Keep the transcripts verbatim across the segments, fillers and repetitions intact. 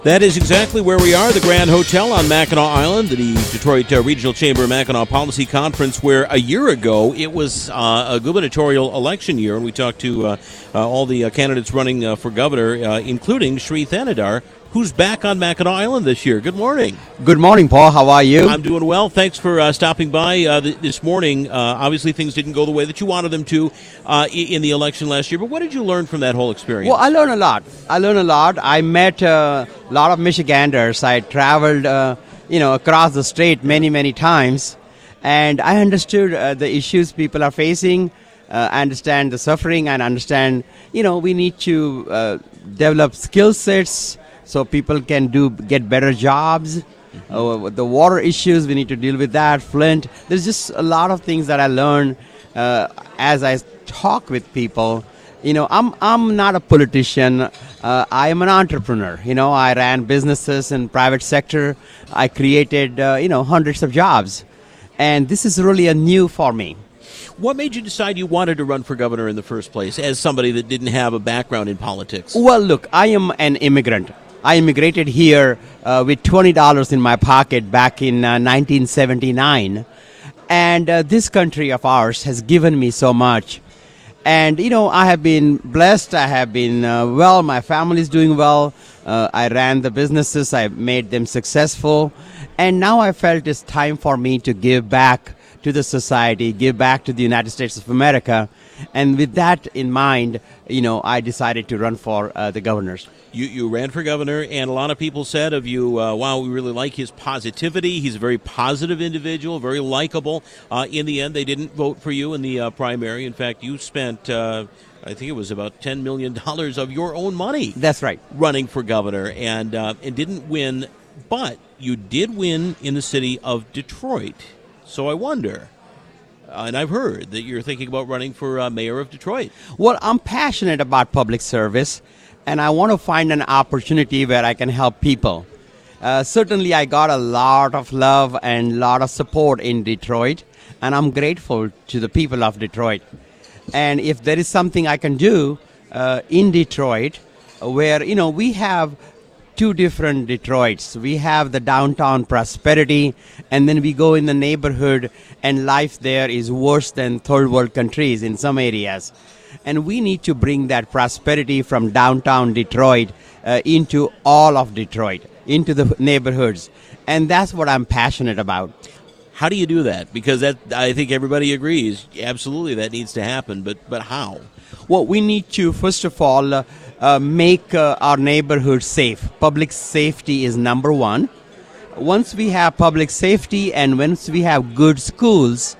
That is exactly where we are, the Grand Hotel on Mackinac Island, the Detroit uh, Regional Chamber of Mackinac Policy Conference, where a year ago it was uh, a gubernatorial election year, and we talked to uh, uh, all the uh, candidates running uh, for governor, uh, including Sri Thanadar, who's back on Mackinac Island this year. Good morning. Good morning, Paul. How are you? I'm doing well. Thanks for uh, stopping by uh, th- this morning. Uh, obviously, things didn't go the way that you wanted them to uh, in the election last year, but what did you learn from that whole experience? Well, I learned a lot. I learned a lot. I met uh, a lot of Michiganders. I traveled, uh, you know, across the state many, many times, and I understood uh, the issues people are facing. Uh, I understand the suffering, and understand, you know, we need to uh, develop skill sets so people can do get better jobs. Mm-hmm. Uh, the water issues, we need to deal with that. Flint. There's just a lot of things that I learned uh, as I talk with people. You know, I'm I'm not a politician. Uh, I am an entrepreneur. You know, I ran businesses in private sector. I created, uh, you know, hundreds of jobs. And this is really a new for me. What made you decide you wanted to run for governor in the first place as somebody that didn't have a background in politics? Well, look, I am an immigrant. I immigrated here uh, with twenty dollars in my pocket back in uh, nineteen seventy-nine. And uh, this country of ours has given me so much. And, you know, I have been blessed. I have been uh, well. My family is doing well. Uh, I ran the businesses. I made them successful. And now I felt it's time for me to give back to the society, give back to the United States of America. And with that in mind, you know, I decided to run for uh, the governors. You, you ran for governor, and a lot of people said of you, uh, wow, we really like his positivity. He's a very positive individual, very likable. Uh, in the end, they didn't vote for you in the uh, primary. In fact, you spent, uh, I think it was about ten million dollars of your own money. That's right. Running for governor, and, uh, and didn't win, but you did win in the city of Detroit. So I wonder, uh, and I've heard that you're thinking about running for uh, mayor of Detroit. Well, I'm passionate about public service, and I want to find an opportunity where I can help people. Uh, certainly, I got a lot of love and a lot of support in Detroit, and I'm grateful to the people of Detroit. And if there is something I can do uh, in Detroit, where, you know, we have two different Detroits. We have the downtown prosperity, and then we go in the neighborhood, and life there is worse than third world countries in some areas. And we need to bring that prosperity from downtown Detroit uh, into all of Detroit, into the neighborhoods. And that's what I'm passionate about. How do you do that? Because that, I think everybody agrees, absolutely that needs to happen, but but how? Well, we need to, first of all, uh, uh, make uh, our neighborhood safe. Public safety is number one. Once we have public safety and once we have good schools,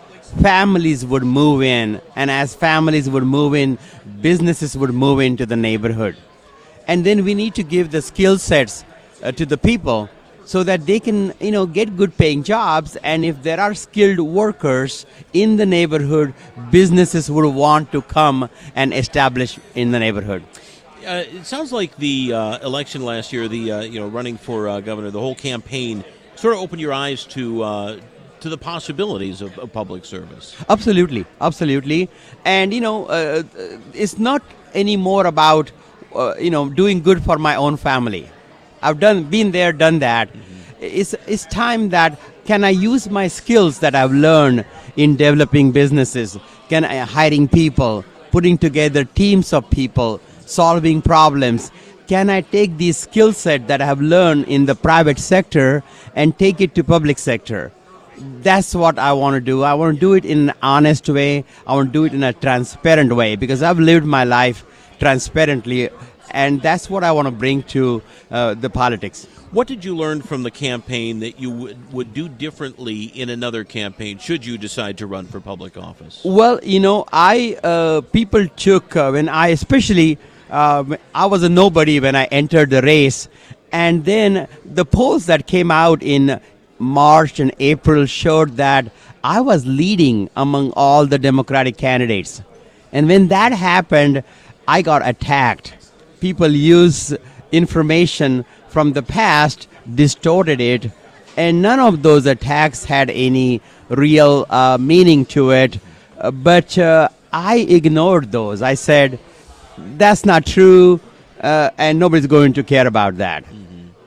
families would move in. And as families would move in, businesses would move into the neighborhood. And then we need to give the skill sets uh, to the people so that they can, you know, get good paying jobs. And if there are skilled workers in the neighborhood, businesses would want to come and establish in the neighborhood. Uh, it sounds like the uh, election last year, the uh, you know running for uh, governor, the whole campaign sort of opened your eyes to uh, to the possibilities of, of public service. Absolutely, absolutely. And, you know, uh, it's not anymore about, uh, you know, doing good for my own family. I've done, been there, done that. Mm-hmm. It's it's time that can I use my skills that I've learned in developing businesses, can I hiring people, putting together teams of people, solving problems. Can I take these skill set that I have learned in the private sector and take it to public sector? That's what I want to do. I want to do it in an honest way. I want to do it in a transparent way because I've lived my life transparently. And that's what I want to bring to uh, the politics. What did you learn from the campaign that you would, would do differently in another campaign should you decide to run for public office? Well, you know, I uh, people took, uh, when I especially, uh, I was a nobody when I entered the race. And then the polls that came out in March and April showed that I was leading among all the Democratic candidates. And when that happened, I got attacked. People use information from the past, distorted it, and none of those attacks had any real uh, meaning to it. Uh, but uh, I ignored those. I said, that's not true, uh, and nobody's going to care about that. Mm-hmm.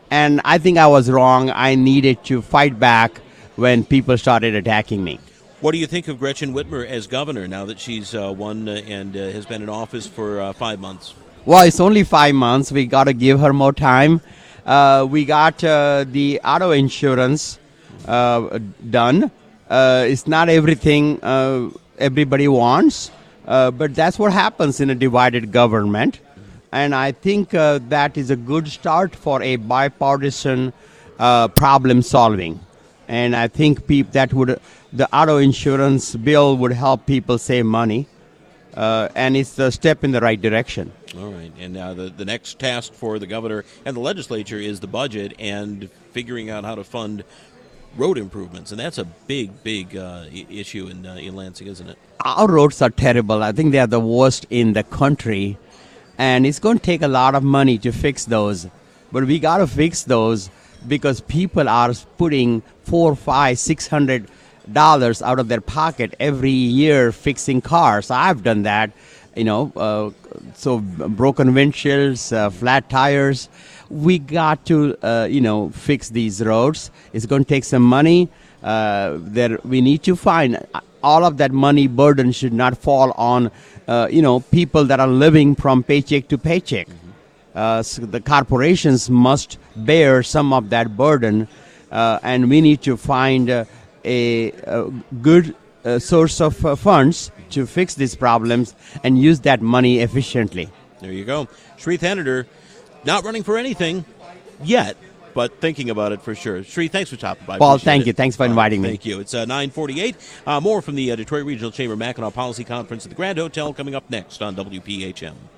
and I think I was wrong. I needed to fight back when people started attacking me. What do you think of Gretchen Whitmer as governor now that she's uh, won uh, and uh, has been in office for uh, five months? Well, it's only five months. We got to give her more time. Uh, we got uh, the auto insurance uh, done. Uh, it's not everything uh, everybody wants, uh, but that's what happens in a divided government. And I think uh, that is a good start for a bipartisan uh, problem solving. And I think peop- that would the auto insurance bill would help people save money, uh, and it's a step in the right direction. All right, and now the, the next task for the governor and the legislature is the budget and figuring out how to fund road improvements, and that's a big, big uh, I- issue in, uh, in Lansing, isn't it? Our roads are terrible. I think they are the worst in the country, and it's going to take a lot of money to fix those. But we got to fix those because people are putting four, five, six hundred dollars out of their pocket every year fixing cars. I've done that, you know. Uh, so broken windshields, uh, flat tires. We got to, uh, you know, fix these roads. It's going to take some money. Uh, there, we need to find all of that money burden should not fall on, uh, you know, people that are living from paycheck to paycheck. Mm-hmm. Uh, so the corporations must bear some of that burden, uh, and we need to find uh, a, a good uh, source of uh, funds to fix these problems and use that money efficiently. There you go. Sri Thaneter, not running for anything yet, but thinking about it for sure. Sri, thanks for stopping by. Paul, Appreciate thank it. you. Thanks for inviting me. Thank you. It's uh, nine forty-eight. Uh, more from the uh, Detroit Regional Chamber Mackinac Policy Conference at the Grand Hotel coming up next on W P H M.